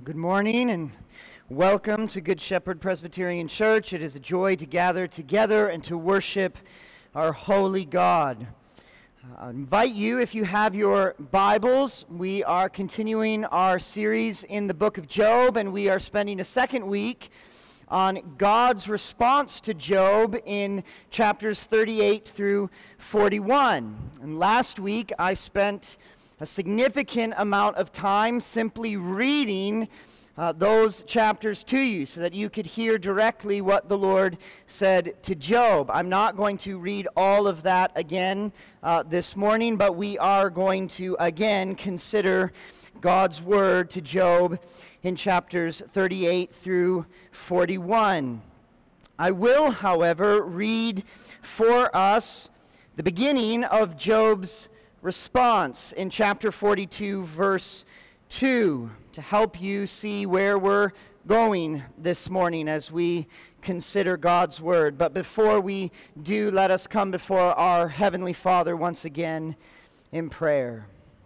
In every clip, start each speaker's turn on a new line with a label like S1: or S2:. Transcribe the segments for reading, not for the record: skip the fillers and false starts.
S1: Good morning and welcome to Good Shepherd Presbyterian Church. It is a joy to gather together and to worship our holy God. I invite you, if you have your Bibles, we are continuing our series in the book of Job, and we are spending a second week on God's response to Job in chapters 38 through 41. And last week I spent a significant amount of time simply reading those chapters to you so that you could hear directly what the Lord said to Job. I'm not going to read all of that again this morning, but we are going to again consider God's word to Job in chapters 38 through 41. I will, however, read for us the beginning of Job's response in chapter 42, verse 2, to help you see where we're going this morning as we consider God's word. But before we do, let us come before our Heavenly Father once again in prayer.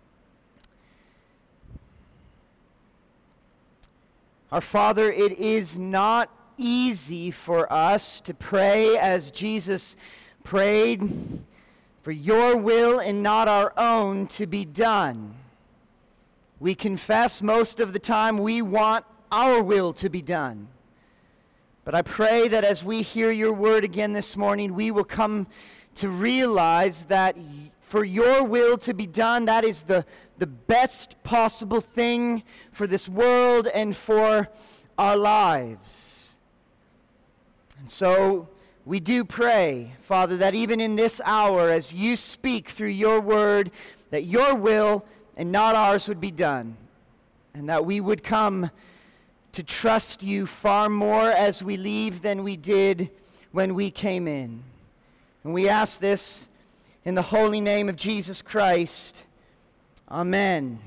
S1: Our Father, it is not easy for us to pray as Jesus prayed, for your will and not our own to be done. We confess most of the time we want our will to be done. But I pray that as we hear your word again this morning, we will come to realize that for your will to be done, that is the best possible thing for this world and for our lives. And so we do pray, Father, that even in this hour, as you speak through your word, that your will and not ours would be done, and that we would come to trust you far more as we leave than we did when we came in. And we ask this in the holy name of Jesus Christ. Amen.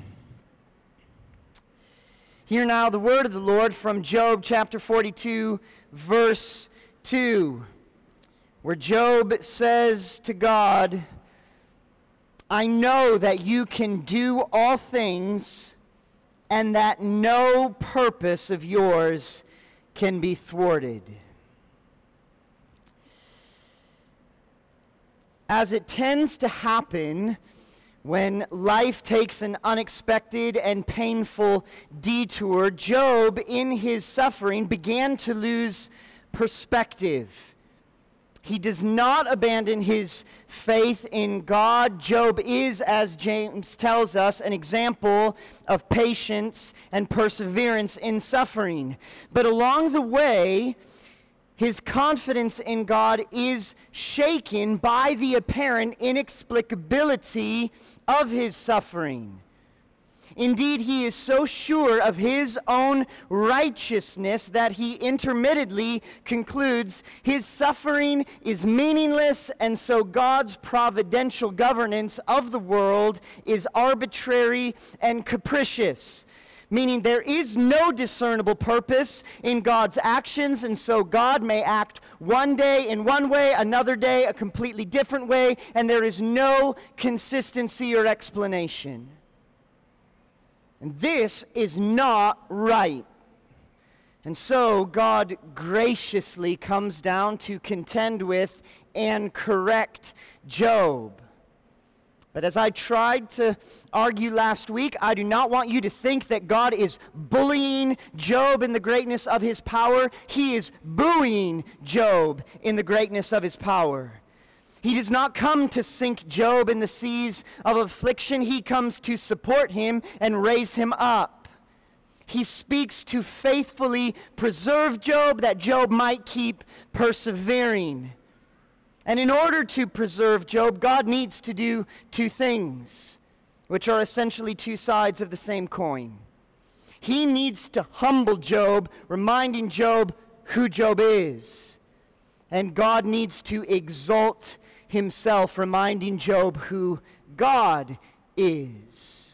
S1: Hear now the word of the Lord from Job chapter 42, verse 2. Where Job says to God, I know that you can do all things and that no purpose of yours can be thwarted. As it tends to happen when life takes an unexpected and painful detour, Job, in his suffering, began to lose perspective. He does not abandon his faith in God. Job is, as James tells us, an example of patience and perseverance in suffering. But along the way, his confidence in God is shaken by the apparent inexplicability of his suffering. Indeed, he is so sure of his own righteousness that he intermittently concludes his suffering is meaningless, and so God's providential governance of the world is arbitrary and capricious. Meaning there is no discernible purpose in God's actions, and so God may act one day in one way, another day a completely different way, and there is no consistency or explanation. And this is not right. And so God graciously comes down to contend with and correct Job. But as I tried to argue last week, I do not want you to think that God is bullying Job in the greatness of his power. He is buoying Job in the greatness of his power. He does not come to sink Job in the seas of affliction. He comes to support him and raise him up. He speaks to faithfully preserve Job, that Job might keep persevering. And in order to preserve Job, God needs to do two things, which are essentially two sides of the same coin. He needs to humble Job, reminding Job who Job is. And God needs to exalt himself, reminding Job who God is.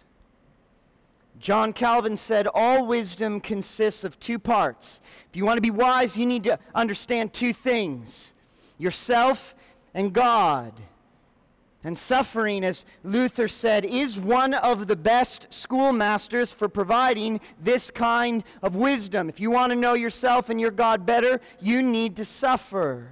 S1: John Calvin said, all wisdom consists of two parts. If you want to be wise, you need to understand two things: yourself and God. And suffering, as Luther said, is one of the best schoolmasters for providing this kind of wisdom. If you want to know yourself and your God better, you need to suffer.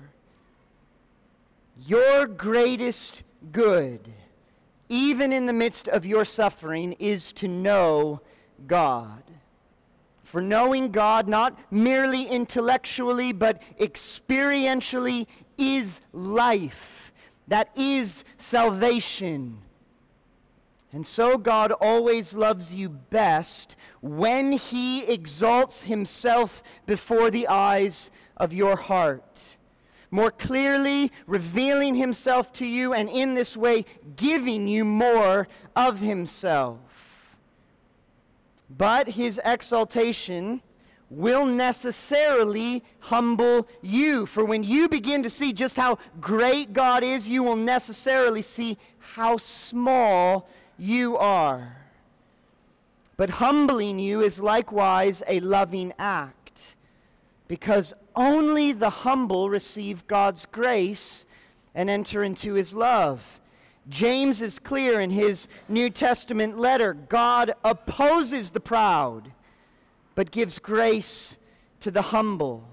S1: Your greatest good, even in the midst of your suffering, is to know God. For knowing God, not merely intellectually, but experientially, is life. That is salvation. And so God always loves you best when He exalts Himself before the eyes of your heart, more clearly revealing Himself to you, and in this way giving you more of Himself. But His exaltation will necessarily humble you. For when you begin to see just how great God is, you will necessarily see how small you are. But humbling you is likewise a loving act, because only the humble receive God's grace and enter into His love. James is clear in his New Testament letter. God opposes the proud, but gives grace to the humble.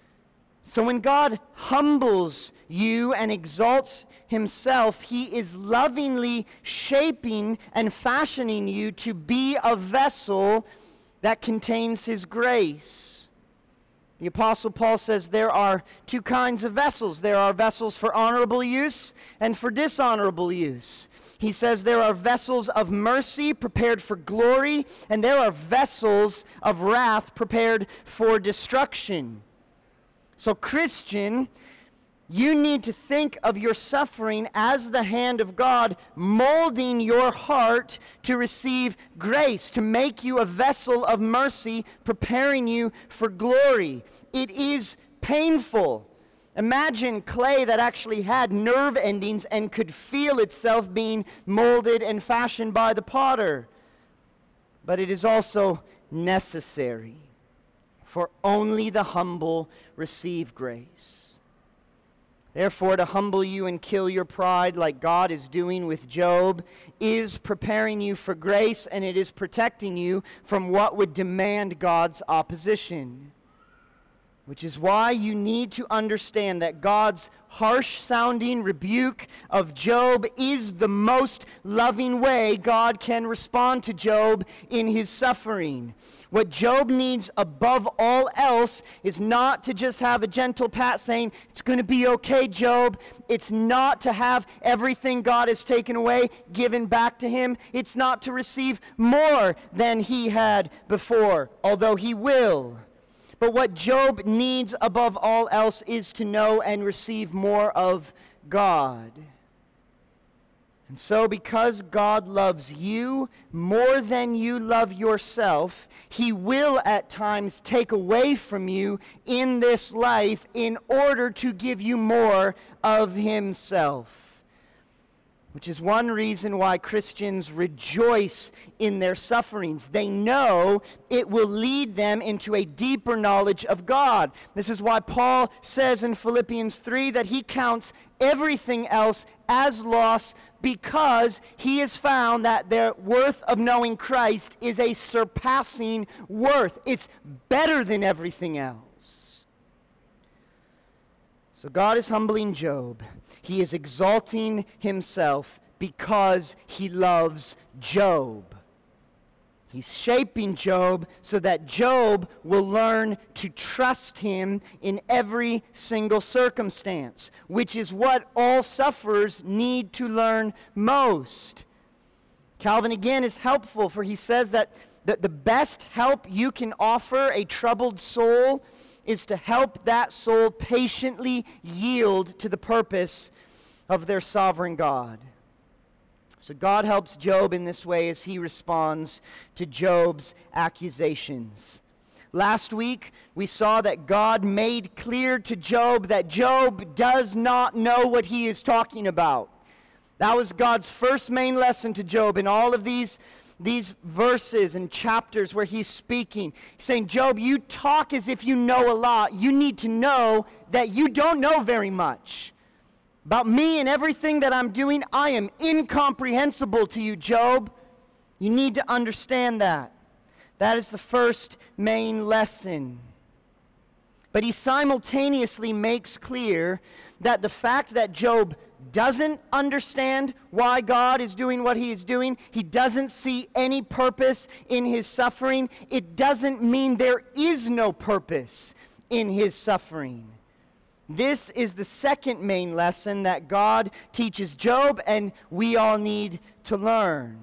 S1: So when God humbles you and exalts Himself, He is lovingly shaping and fashioning you to be a vessel that contains His grace. The Apostle Paul says there are two kinds of vessels. There are vessels for honorable use and for dishonorable use. He says there are vessels of mercy prepared for glory, and there are vessels of wrath prepared for destruction. So, Christian, you need to think of your suffering as the hand of God molding your heart to receive grace, to make you a vessel of mercy, preparing you for glory. It is painful. Imagine clay that actually had nerve endings and could feel itself being molded and fashioned by the potter. But it is also necessary, for only the humble receive grace. Therefore, to humble you and kill your pride like God is doing with Job is preparing you for grace, and it is protecting you from what would demand God's opposition. Which is why you need to understand that God's harsh-sounding rebuke of Job is the most loving way God can respond to Job in his suffering. What Job needs above all else is not to just have a gentle pat saying, "It's going to be okay, Job." It's not to have everything God has taken away given back to him. It's not to receive more than he had before, although he will. But what Job needs above all else is to know and receive more of God. And so because God loves you more than you love yourself, He will at times take away from you in this life in order to give you more of Himself. Which is one reason why Christians rejoice in their sufferings. They know it will lead them into a deeper knowledge of God. This is why Paul says in Philippians 3 that he counts everything else as loss because he has found that the worth of knowing Christ is a surpassing worth. It's better than everything else. So God is humbling Job. He is exalting Himself because He loves Job. He's shaping Job so that Job will learn to trust Him in every single circumstance, which is what all sufferers need to learn most. Calvin again is helpful, for he says that the best help you can offer a troubled soul is to help that soul patiently yield to the purpose of their sovereign God. So God helps Job in this way as he responds to Job's accusations. Last week, we saw that God made clear to Job that Job does not know what he is talking about. That was God's first main lesson to Job in all of these verses and chapters where he's speaking. He's saying, Job, you talk as if you know a lot. You need to know that you don't know very much. about me and everything that I'm doing, I am incomprehensible to you, Job. You need to understand that. That is the first main lesson. But he simultaneously makes clear that the fact that Job doesn't understand why God is doing what he is doing, he doesn't see any purpose in his suffering, it doesn't mean there is no purpose in his suffering. This is the second main lesson that God teaches Job, and we all need to learn.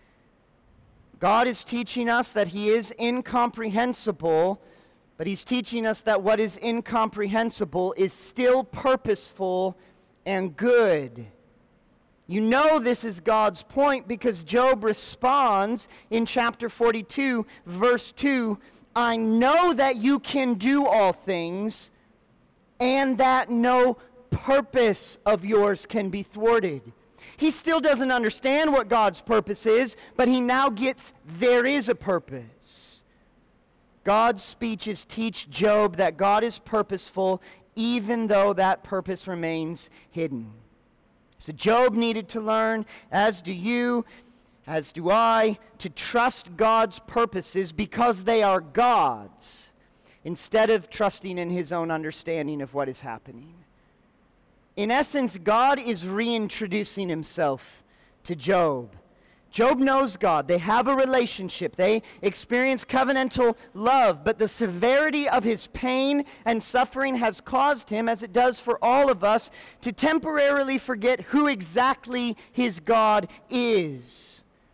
S1: God is teaching us that he is incomprehensible, but he's teaching us that what is incomprehensible is still purposeful and good. You know this is God's point because Job responds in chapter 42, verse 2, I know that you can do all things, and that no purpose of yours can be thwarted. He still doesn't understand what God's purpose is, but he now gets there is a purpose. God's speeches teach Job that God is purposeful, even though that purpose remains hidden. So Job needed to learn, as do you, as do I, to trust God's purposes because they are God's, instead of trusting in his own understanding of what is happening. In essence, God is reintroducing himself to Job. Job knows God. They have a relationship. They experience covenantal love, but the severity of his pain and suffering has caused him, as it does for all of us, to temporarily forget who exactly his God is.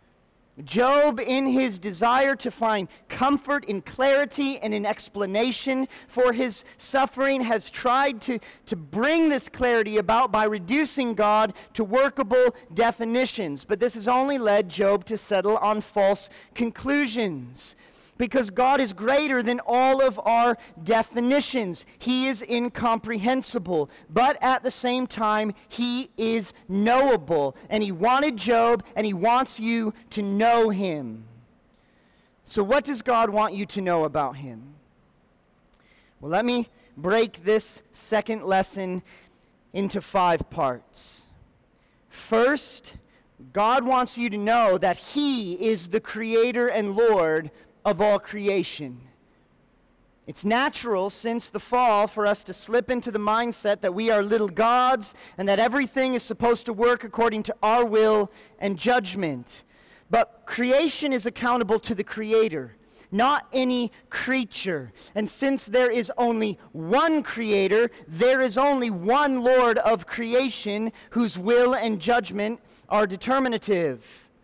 S1: Job, in his desire to find comfort in clarity and in explanation for his suffering, has tried to bring this clarity about by reducing God to workable definitions. But this has only led Job to settle on false conclusions. Because God is greater than all of our definitions. He is incomprehensible, but at the same time, he is knowable. And he wanted Job, and he wants you to know him. So what does God want you to know about him? Well, let me break this second lesson into 5 parts. First, God wants you to know that he is the creator and Lord of all creation. It's natural since the fall for us to slip into the mindset that we are little gods and that everything is supposed to work according to our will and judgment. But creation is accountable to the Creator, not any creature. And since there is only one Creator, there is only one Lord of creation whose will and judgment are determinative.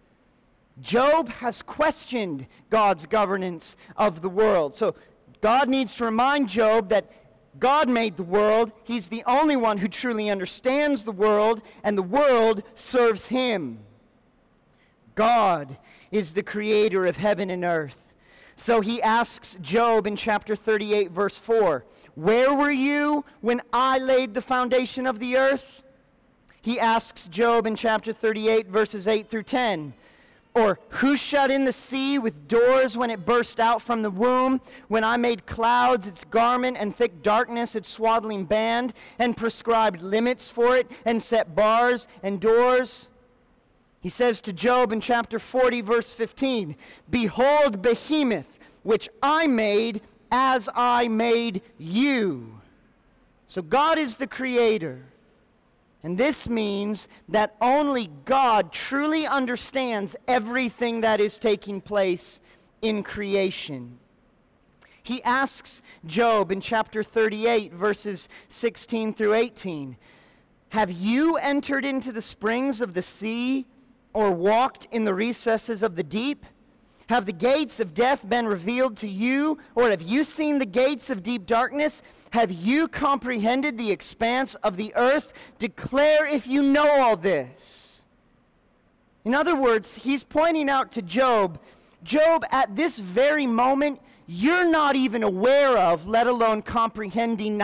S1: Job has questioned God's governance of the world. So God needs to remind Job that God made the world. He's the only one who truly understands the world, and the world serves him. God is the creator of heaven and earth. So he asks Job in chapter 38, verse 4, where were you when I laid the foundation of the earth? He asks Job in chapter 38, verses 8 through 10, or who shut in the sea with doors when it burst out from the womb, when I made clouds its garment and thick darkness its swaddling band, and prescribed limits for it, and set bars and doors? He says to Job in chapter 40, verse 15, behold Behemoth, which I made as I made you. So God is the creator. And this means that only God truly understands everything that is taking place in creation. He asks Job in chapter 38, verses 16 through 18, have you entered into the springs of the sea, or walked in the recesses of the deep? Have the gates of death been revealed to you, or have you seen the gates of deep darkness? Have you comprehended the expanse of the earth? Declare if you know all this. In other words, he's pointing out to Job, at this very moment, you're not even aware of, let alone comprehending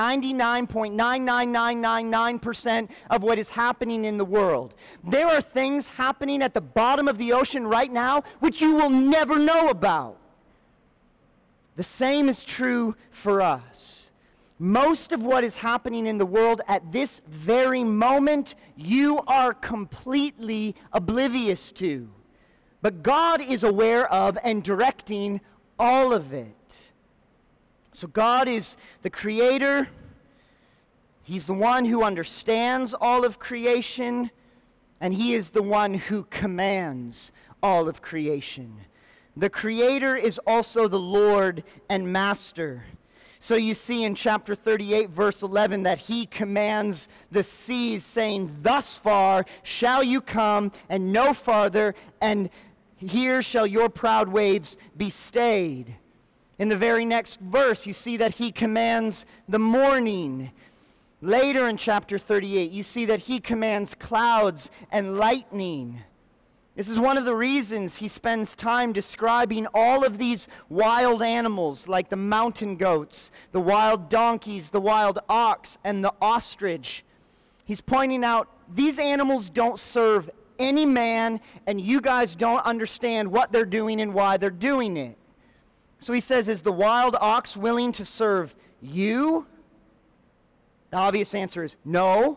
S1: 99.99999% of what is happening in the world. There are things happening at the bottom of the ocean right now which you will never know about. The same is true for us. most of what is happening in the world at this very moment, you are completely oblivious to. But God is aware of and directing all of it. So God is the creator. He's the one who understands all of creation, and he is the one who commands all of creation. The creator is also the Lord and master. So you see in chapter 38, verse 11, that he commands the seas, saying, "Thus far shall you come, and no farther, and here shall your proud waves be stayed." In the very next verse, you see that he commands the morning. Later in chapter 38, you see that he commands clouds and lightning. This is one of the reasons he spends time describing all of these wild animals, like the mountain goats, the wild donkeys, the wild ox, and the ostrich. He's pointing out these animals don't serve any man, and you guys don't understand what they're doing and why they're doing it. So he says, is the wild ox willing to serve you? The obvious answer is no.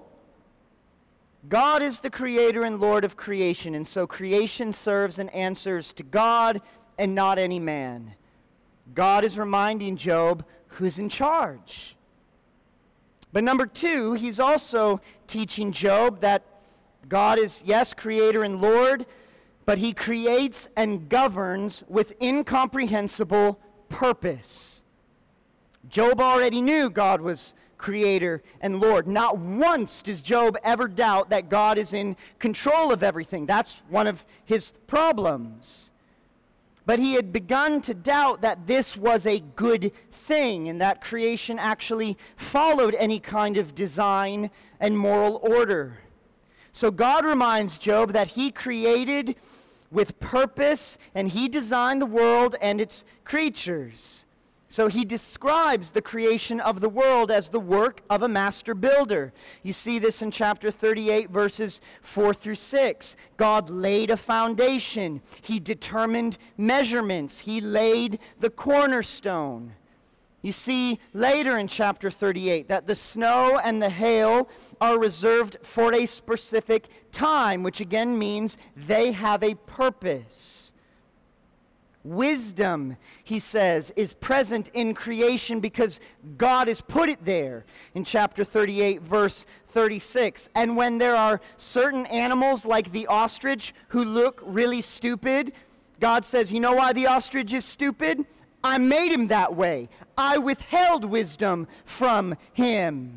S1: God is the creator and Lord of creation, and so creation serves and answers to God and not any man. God is reminding Job who's in charge. But number two, he's also teaching Job that God is, yes, creator and Lord, but he creates and governs with incomprehensible purpose. Job already knew God was creator and Lord. Not once does Job ever doubt that God is in control of everything. That's one of his problems. But he had begun to doubt that this was a good thing and that creation actually followed any kind of design and moral order. So God reminds Job that he created with purpose and he designed the world and its creatures. So he describes the creation of the world as the work of a master builder. You see this in chapter 38, verses 4 through 6. God laid a foundation. He determined measurements. He laid the cornerstone. You see later in chapter 38 that the snow and the hail are reserved for a specific time, which again means they have a purpose. Wisdom, he says, is present in creation because God has put it there in chapter 38, verse 36. And when there are certain animals like the ostrich who look really stupid, God says, you know why the ostrich is stupid? I made him that way. I withheld wisdom from him.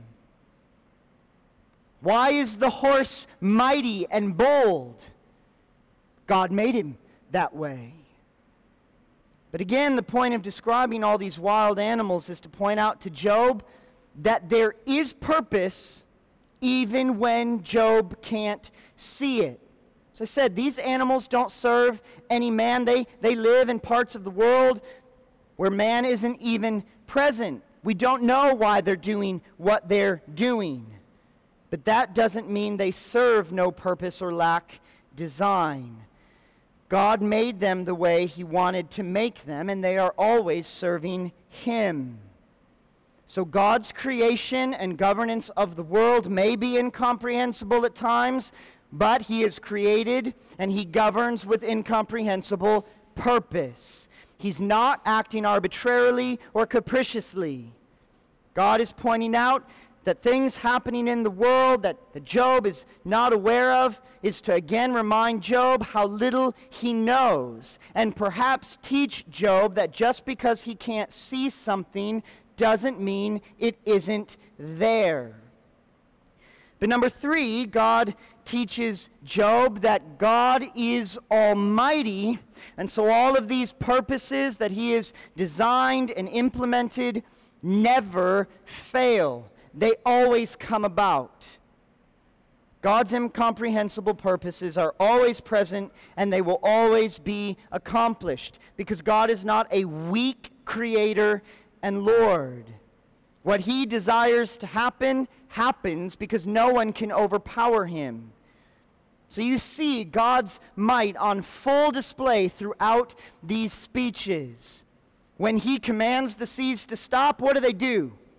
S1: Why is the horse mighty and bold? God made him that way. But again, the point of describing all these wild animals is to point out to Job that there is purpose even when Job can't see it. As I said, these animals don't serve any man. They live in parts of the world where man isn't even present. We don't know why they're doing what they're doing. But that doesn't mean they serve no purpose or lack design. God made them the way he wanted to make them, and they are always serving him. So God's creation and governance of the world may be incomprehensible at times, but he is created and he governs with incomprehensible purpose. He's not acting arbitrarily or capriciously. God is pointing out that things happening in the world that Job is not aware of is to again remind Job how little he knows, and perhaps teach Job that just because he can't see something doesn't mean it isn't there. But number three, God teaches Job that God is almighty, and so all of these purposes that he has designed and implemented never fail. They always come about. God's incomprehensible purposes are always present and they will always be accomplished because God is not a weak creator and Lord. What he desires to happen, happens because no one can overpower him. So you see God's might on full display throughout these speeches. When he commands the seas to stop, what do?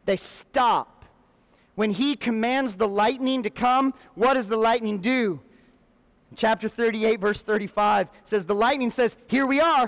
S1: They stop. When he commands the lightning to come, what does the lightning do? Chapter 38, verse 35 says, the lightning says, here we are.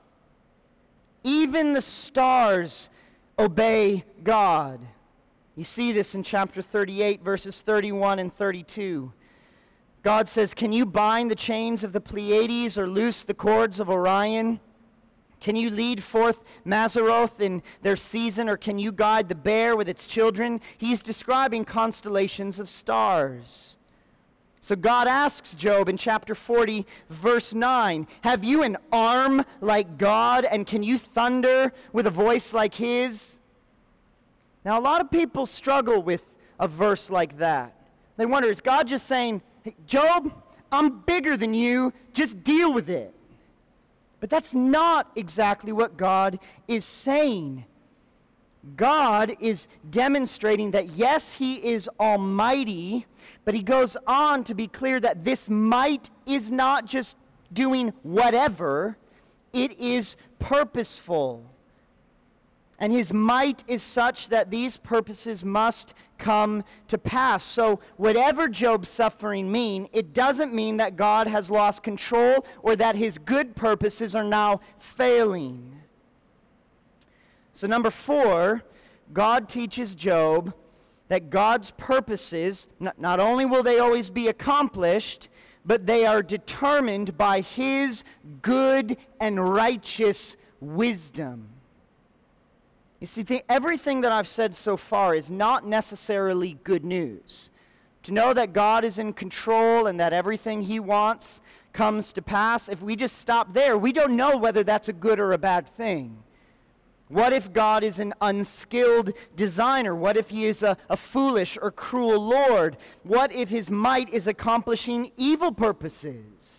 S1: Even the stars obey God. You see this in chapter 38, verses 31 and 32. God says, can you bind the chains of the Pleiades or loose the cords of Orion? Can you lead forth Mazzaroth in their season, or can you guide the bear with its children? He's describing constellations of stars. So God asks Job in chapter 40, verse 9, have you an arm like God, and can you thunder with a voice like his? Now, a lot of people struggle with a verse like that. They wonder, is God just saying, hey, Job, I'm bigger than you, just deal with it? But that's not exactly what God is saying. God is demonstrating that, yes, he is almighty, but he goes on to be clear that this might is not just doing whatever, it is purposeful. And his might is such that these purposes must come to pass. So whatever Job's suffering mean, it doesn't mean that God has lost control or that his good purposes are now failing. So number 4, God teaches Job that God's purposes, not only will they always be accomplished, but they are determined by his good and righteous wisdom. You see, everything that I've said so far is not necessarily good news. To know that God is in control and that everything he wants comes to pass, if we just stop there, we don't know whether that's a good or a bad thing. What if God is an unskilled designer? What if he is a foolish or cruel Lord? What if his might is accomplishing evil purposes?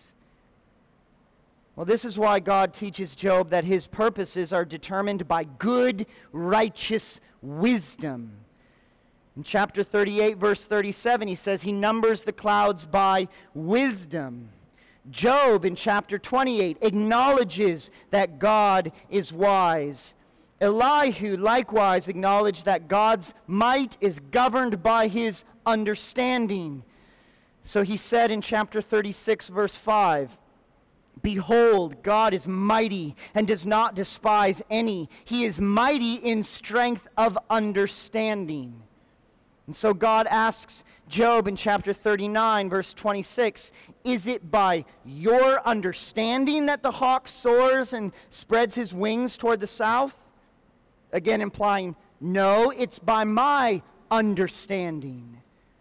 S1: Well, this is why God teaches Job that his purposes are determined by good, righteous wisdom. In chapter 38, verse 37, he says he numbers the clouds by wisdom. Job, in chapter 28, acknowledges that God is wise. Elihu likewise acknowledged that God's might is governed by his understanding. So he said in chapter 36, verse 5, behold, God is mighty and does not despise any. He is mighty in strength of understanding. And so God asks Job in chapter 39, verse 26, is it by your understanding that the hawk soars and spreads his wings toward the south? Again, implying, no, it's by my understanding.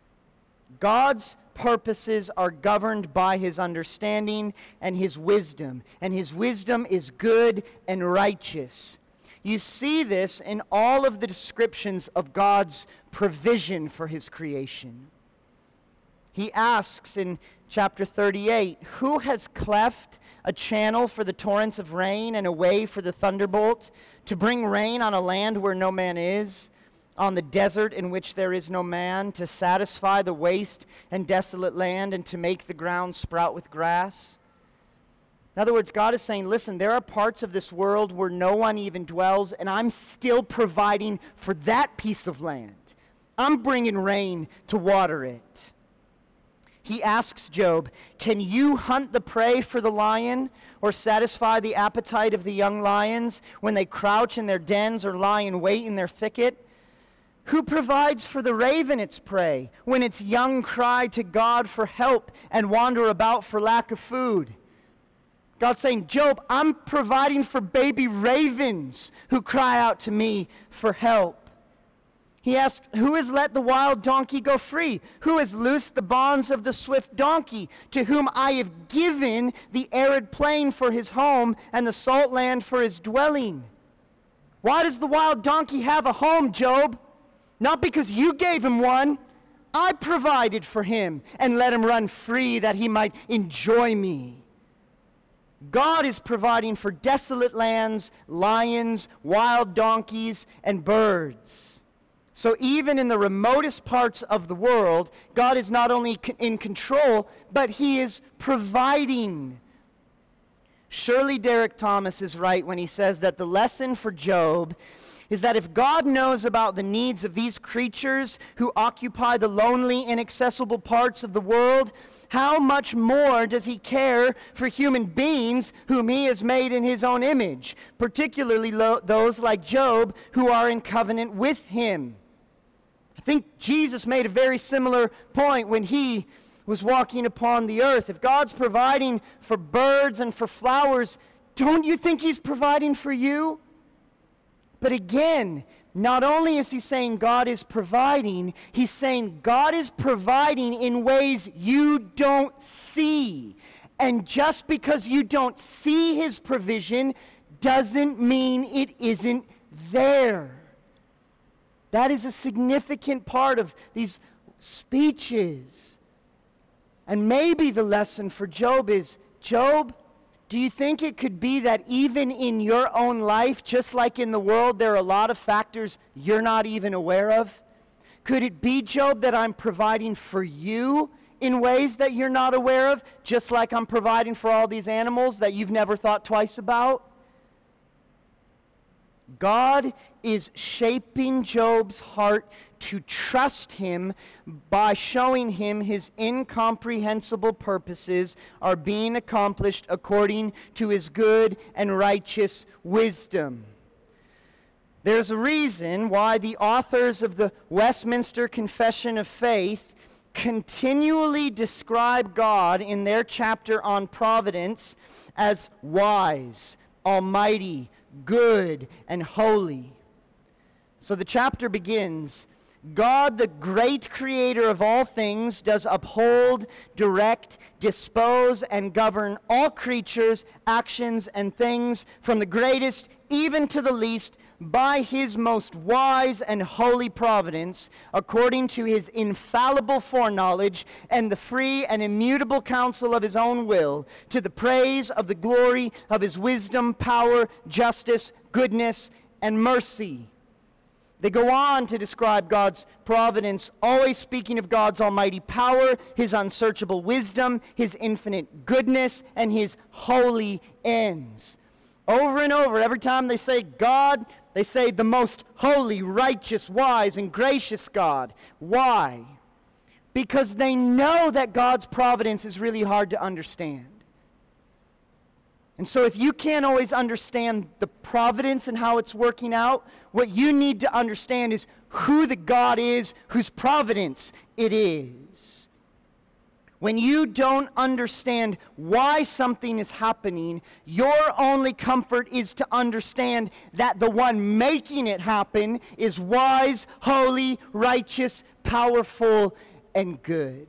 S1: God's purposes are governed by his understanding and his wisdom is good and righteous. You see this in all of the descriptions of God's provision for his creation. He asks in chapter 38, who has cleft a channel for the torrents of rain and a way for the thunderbolt, to bring rain on a land where no man is, on the desert in which there is no man, to satisfy the waste and desolate land, and to make the ground sprout with grass? In other words, God is saying, listen, there are parts of this world where no one even dwells, and I'm still providing for that piece of land. I'm bringing rain to water it. He asks Job, can you hunt the prey for the lion, or satisfy the appetite of the young lions when they crouch in their dens or lie in wait in their thicket? Who provides for the raven its prey when its young cry to God for help and wander about for lack of food? God's saying, Job, I'm providing for baby ravens who cry out to me for help. He asks, who has let the wild donkey go free? Who has loosed the bonds of the swift donkey, to whom I have given the arid plain for his home and the salt land for his dwelling? Why does the wild donkey have a home, Job? Not because you gave him one. I provided for him and let him run free that he might enjoy me. God is providing for desolate lands, lions, wild donkeys, and birds. So even in the remotest parts of the world, God is not only in control, but he is providing. Surely Derek Thomas is right when he says that the lesson for Job is that if God knows about the needs of these creatures who occupy the lonely, inaccessible parts of the world, how much more does he care for human beings whom he has made in his own image, particularly those like Job who are in covenant with him? I think Jesus made a very similar point when he was walking upon the earth. If God's providing for birds and for flowers, don't you think he's providing for you? But again, not only is he saying God is providing, he's saying God is providing in ways you don't see. And just because you don't see his provision doesn't mean it isn't there. That is a significant part of these speeches. And maybe the lesson for Job is, Job, do you think it could be that even in your own life, just like in the world, there are a lot of factors you're not even aware of? Could it be, Job, that I'm providing for you in ways that you're not aware of, just like I'm providing for all these animals that you've never thought twice about? God is shaping Job's heart to trust him by showing him his incomprehensible purposes are being accomplished according to his good and righteous wisdom. There's a reason why the authors of the Westminster Confession of Faith continually describe God in their chapter on providence as wise, almighty, good, and holy. So the chapter begins, God, the great creator of all things, does uphold, direct, dispose, and govern all creatures, actions, and things, from the greatest even to the least, by his most wise and holy providence, according to his infallible foreknowledge and the free and immutable counsel of his own will, to the praise of the glory of his wisdom, power, justice, goodness, and mercy. They go on to describe God's providence, always speaking of God's almighty power, his unsearchable wisdom, his infinite goodness, and his holy ends. Over and over, every time they say God, they say the most holy, righteous, wise, and gracious God. Why? Because they know that God's providence is really hard to understand. And so if you can't always understand the providence and how it's working out, what you need to understand is who the God is whose providence it is. When you don't understand why something is happening, your only comfort is to understand that the one making it happen is wise, holy, righteous, powerful, and good.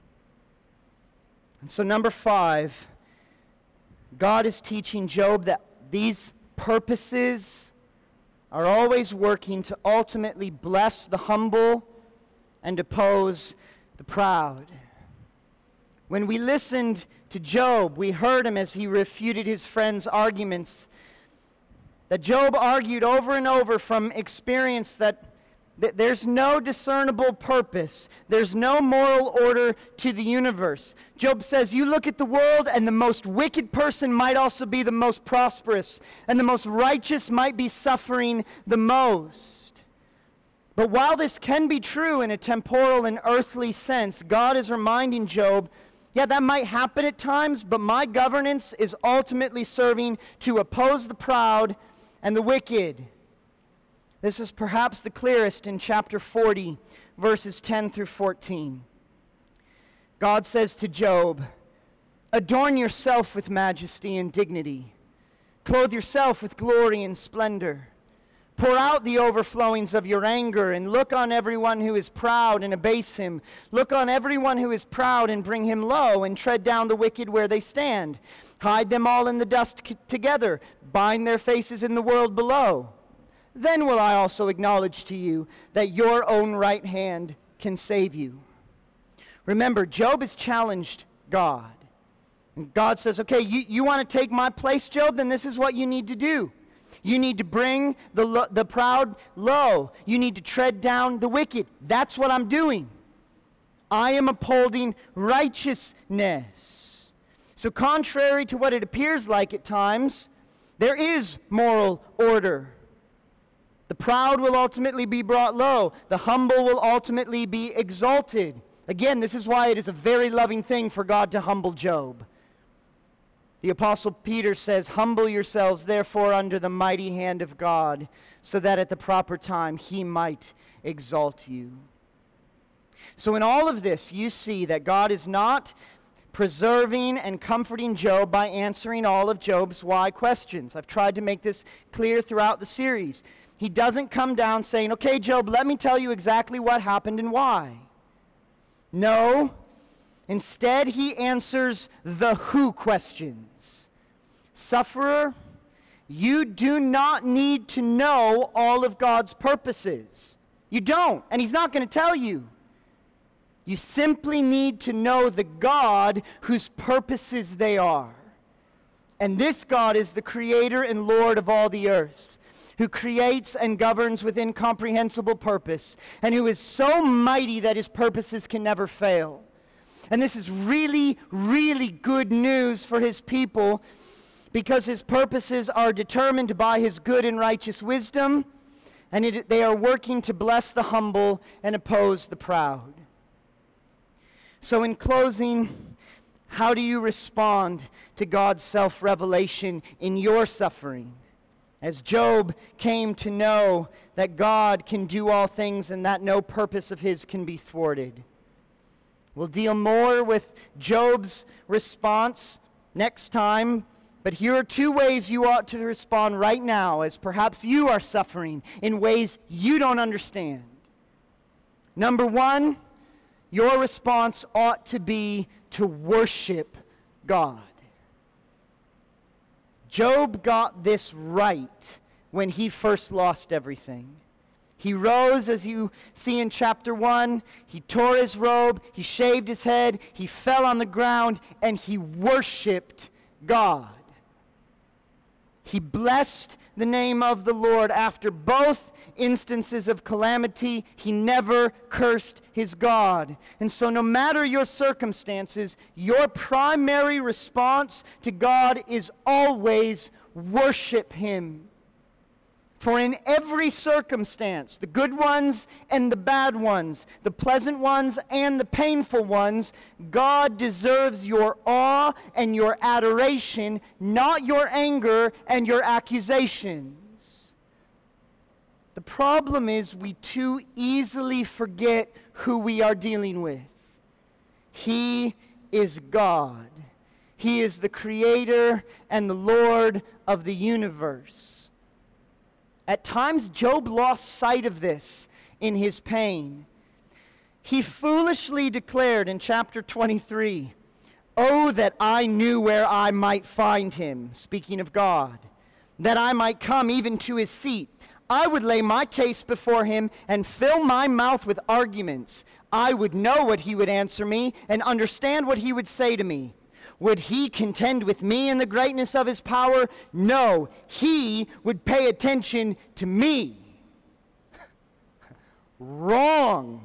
S1: And so number 5, God is teaching Job that these purposes are always working to ultimately bless the humble and oppose the proud. When we listened to Job, we heard him as he refuted his friend's arguments, that Job argued over and over from experience that there's no discernible purpose. There's no moral order to the universe. Job says, you look at the world and the most wicked person might also be the most prosperous, and the most righteous might be suffering the most. But while this can be true in a temporal and earthly sense, God is reminding Job, yeah, that might happen at times, but my governance is ultimately serving to oppose the proud and the wicked. This is perhaps the clearest in chapter 40, verses 10 through 14. God says to Job, adorn yourself with majesty and dignity. Clothe yourself with glory and splendor. Pour out the overflowings of your anger and look on everyone who is proud and abase him. Look on everyone who is proud and bring him low, and tread down the wicked where they stand. Hide them all in the dust together. Bind their faces in the world below. Then will I also acknowledge to you that your own right hand can save you. Remember, Job has challenged God. And God says, okay, you want to take my place, Job? Then this is what you need to do. You need to bring the proud low. You need to tread down the wicked. That's what I'm doing. I am upholding righteousness. So contrary to what it appears like at times, there is moral order. The proud will ultimately be brought low. The humble will ultimately be exalted. Again, this is why it is a very loving thing for God to humble Job. The Apostle Peter says, "Humble yourselves, therefore, under the mighty hand of God, so that at the proper time he might exalt you." So in all of this, you see that God is not preserving and comforting Job by answering all of Job's why questions. I've tried to make this clear throughout the series. He doesn't come down saying, "Okay, Job, let me tell you exactly what happened and why." No. Instead, he answers the who questions. Sufferer, you do not need to know all of God's purposes. You don't, and he's not going to tell you. You simply need to know the God whose purposes they are. And this God is the creator and Lord of all the earth, who creates and governs with incomprehensible purpose, and who is so mighty that his purposes can never fail. And this is really, really good news for his people, because his purposes are determined by his good and righteous wisdom, and they are working to bless the humble and oppose the proud. So in closing, how do you respond to God's self-revelation in your suffering? As Job came to know that God can do all things and that no purpose of his can be thwarted. We'll deal more with Job's response next time, but here are two ways you ought to respond right now as perhaps you are suffering in ways you don't understand. Number one, your response ought to be to worship God. Job got this right when he first lost everything. He rose, as you see in chapter 1. He tore his robe, he shaved his head, he fell on the ground, and he worshiped God. He blessed the name of the Lord. After both instances of calamity, he never cursed his God. And so no matter your circumstances, your primary response to God is always worship him. For in every circumstance, the good ones and the bad ones, the pleasant ones and the painful ones, God deserves your awe and your adoration, not your anger and your accusations. The problem is we too easily forget who we are dealing with. He is God. He is the creator and the Lord of the universe. At times, Job lost sight of this in his pain. He foolishly declared in chapter 23, "Oh, that I knew where I might find him," speaking of God, "that I might come even to his seat. I would lay my case before him and fill my mouth with arguments. I would know what he would answer me and understand what he would say to me. Would he contend with me in the greatness of his power? No, he would pay attention to me." Wrong.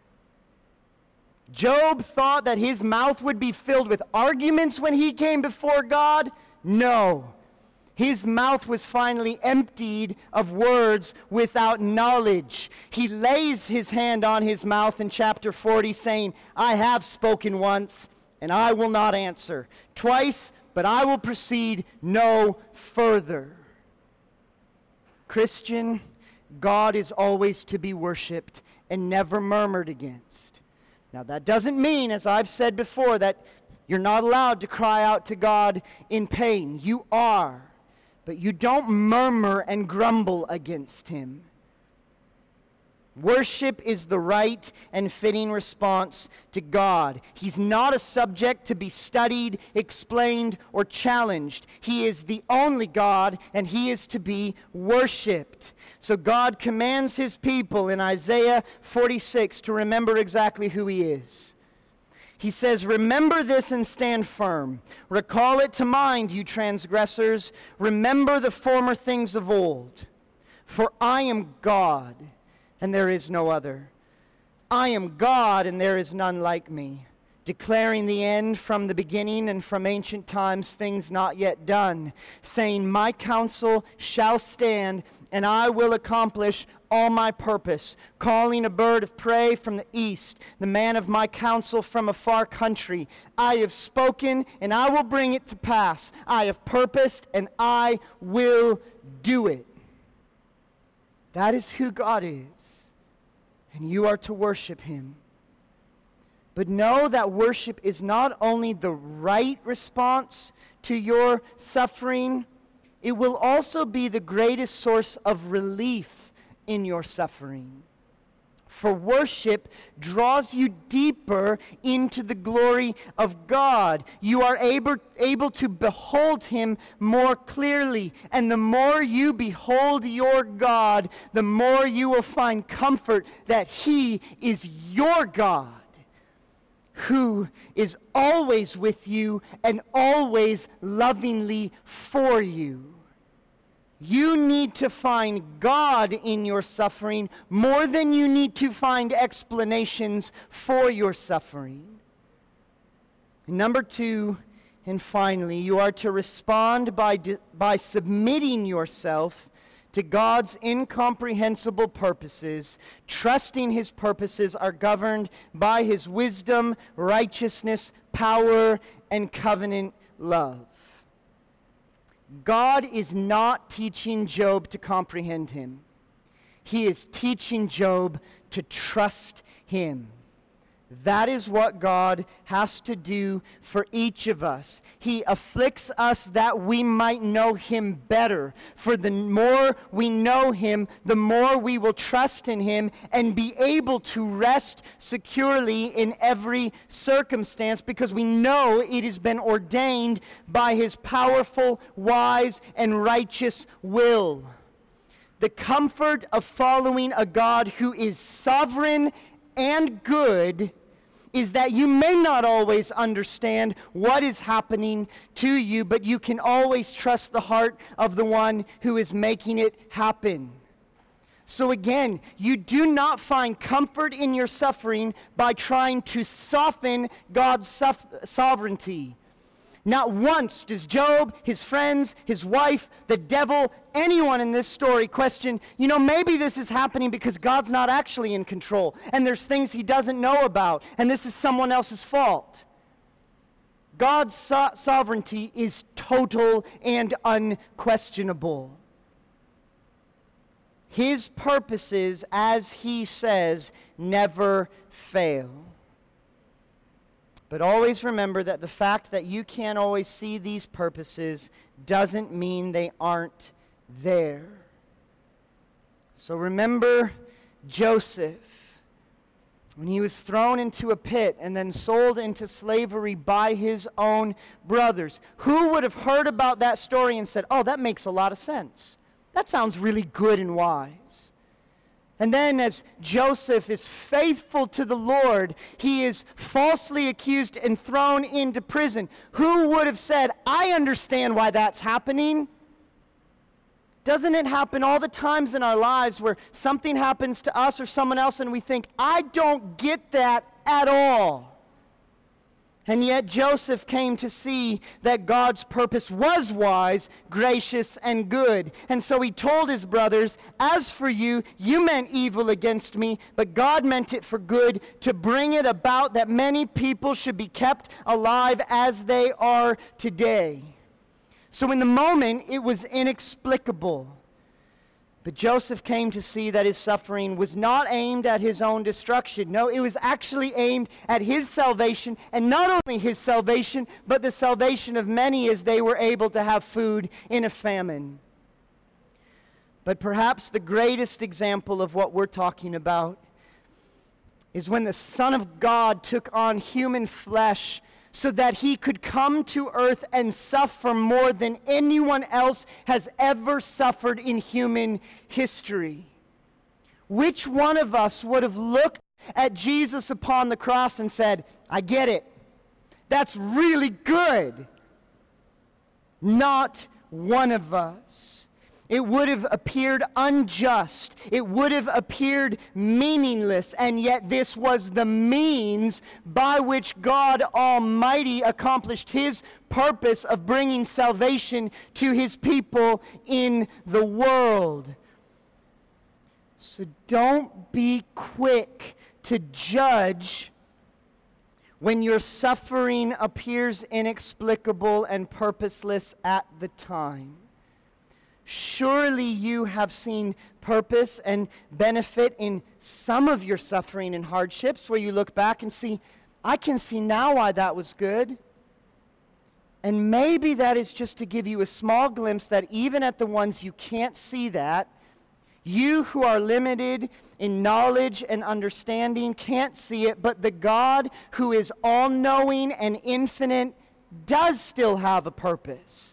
S1: Job thought that his mouth would be filled with arguments when he came before God? No. His mouth was finally emptied of words without knowledge. He lays his hand on his mouth in chapter 40, saying, "I have spoken once, and I will not answer. Twice, but I will proceed no further." Christian, God is always to be worshiped and never murmured against. Now that doesn't mean, as I've said before, that you're not allowed to cry out to God in pain. You are. But you don't murmur and grumble against him. Worship is the right and fitting response to God. He's not a subject to be studied, explained, or challenged. He is the only God, and he is to be worshiped. So God commands his people in Isaiah 46 to remember exactly who he is. He says, "Remember this and stand firm. Recall it to mind, you transgressors. Remember the former things of old. For I am God, and there is no other. I am God, and there is none like me, declaring the end from the beginning and from ancient times things not yet done, saying, my counsel shall stand, and I will accomplish all my purpose, calling a bird of prey from the east, the man of my counsel from a far country. I have spoken, and I will bring it to pass. I have purposed, and I will do it. That is who God is, and you are to worship him. But know that worship is not only the right response to your suffering, it will also be the greatest source of relief in your suffering. For worship draws you deeper into the glory of God. You are able to behold him more clearly. And the more you behold your God, the more you will find comfort that he is your God, who is always with you and always lovingly for you. You need to find God in your suffering more than you need to find explanations for your suffering. And number 2, and finally, you are to respond by submitting yourself to God's incomprehensible purposes, trusting his purposes are governed by his wisdom, righteousness, power, and covenant love. God is not teaching Job to comprehend him. He is teaching Job to trust him. That is what God has to do for each of us. He afflicts us that we might know him better. For the more we know him, the more we will trust in him and be able to rest securely in every circumstance, because we know it has been ordained by his powerful, wise, and righteous will. The comfort of following a God who is sovereign and good is that you may not always understand what is happening to you, but you can always trust the heart of the one who is making it happen. So again, you do not find comfort in your suffering by trying to soften God's sovereignty. Not once does Job, his friends, his wife, the devil, anyone in this story question, maybe this is happening because God's not actually in control, and there's things he doesn't know about, and this is someone else's fault. God's sovereignty is total and unquestionable. His purposes, as he says, never fail. But always remember that the fact that you can't always see these purposes doesn't mean they aren't there. So remember Joseph, when he was thrown into a pit and then sold into slavery by his own brothers. Who would have heard about that story and said, oh, that makes a lot of sense. That sounds really good and wise. And then as Joseph is faithful to the Lord, he is falsely accused and thrown into prison. Who would have said, I understand why that's happening? Doesn't it happen all the times in our lives where something happens to us or someone else and we think, I don't get that at all? And yet Joseph came to see that God's purpose was wise, gracious, and good. And so he told his brothers, as for you, you meant evil against me, but God meant it for good, to bring it about that many people should be kept alive as they are today. So in the moment, it was inexplicable. But Joseph came to see that his suffering was not aimed at his own destruction. No, it was actually aimed at his salvation, and not only his salvation, but the salvation of many as they were able to have food in a famine. But perhaps the greatest example of what we're talking about is when the Son of God took on human flesh so that he could come to earth and suffer more than anyone else has ever suffered in human history. Which one of us would have looked at Jesus upon the cross and said, I get it. That's really good. Not one of us. It would have appeared unjust. It would have appeared meaningless. And yet this was the means by which God Almighty accomplished his purpose of bringing salvation to his people in the world. So don't be quick to judge when your suffering appears inexplicable and purposeless at the time. Surely you have seen purpose and benefit in some of your suffering and hardships where you look back and see, I can see now why that was good. And maybe that is just to give you a small glimpse that even at the ones you can't see that, you who are limited in knowledge and understanding can't see it, but the God who is all-knowing and infinite does still have a purpose.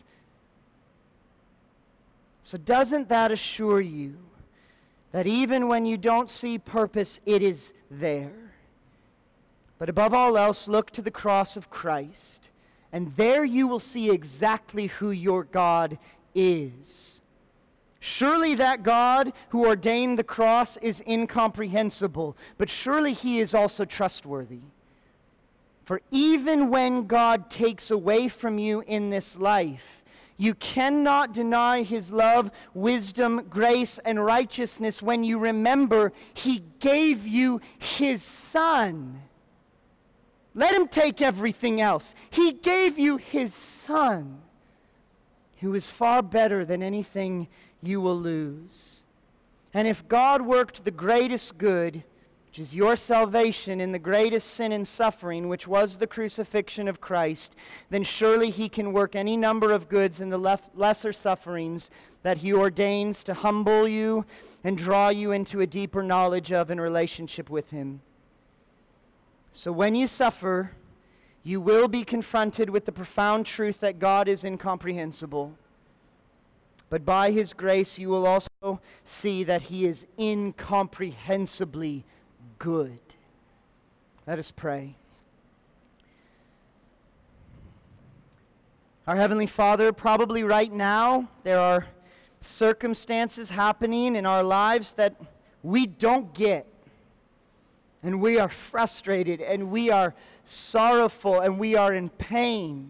S1: So doesn't that assure you that even when you don't see purpose, it is there? But above all else, look to the cross of Christ, and there you will see exactly who your God is. Surely that God who ordained the cross is incomprehensible, but surely he is also trustworthy. For even when God takes away from you in this life, you cannot deny his love, wisdom, grace, and righteousness when you remember he gave you his Son. Let him take everything else. He gave you his Son, who is far better than anything you will lose. And if God worked the greatest good, which is your salvation, in the greatest sin and suffering, which was the crucifixion of Christ, then surely he can work any number of goods in the lesser sufferings that he ordains to humble you and draw you into a deeper knowledge of and relationship with him. So when you suffer, you will be confronted with the profound truth that God is incomprehensible. But by his grace, you will also see that he is incomprehensibly good. Let us pray. Our Heavenly Father, probably right now there are circumstances happening in our lives that we don't get. And we are frustrated, and we are sorrowful, and we are in pain.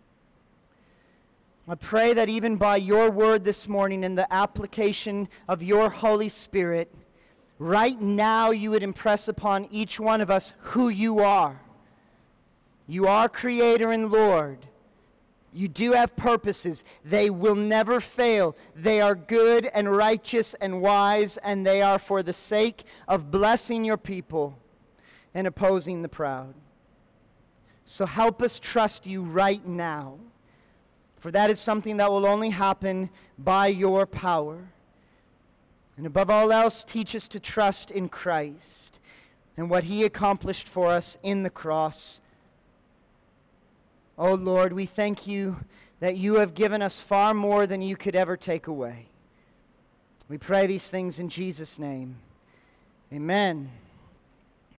S1: I pray that even by your word this morning and the application of your Holy Spirit, right now you would impress upon each one of us who you are. You are Creator and Lord. You do have purposes. They will never fail. They are good and righteous and wise, and they are for the sake of blessing your people and opposing the proud. So help us trust you right now, for that is something that will only happen by your power. And above all else, teach us to trust in Christ and what he accomplished for us in the cross. Oh Lord, we thank you that you have given us far more than you could ever take away. We pray these things in Jesus' name. Amen.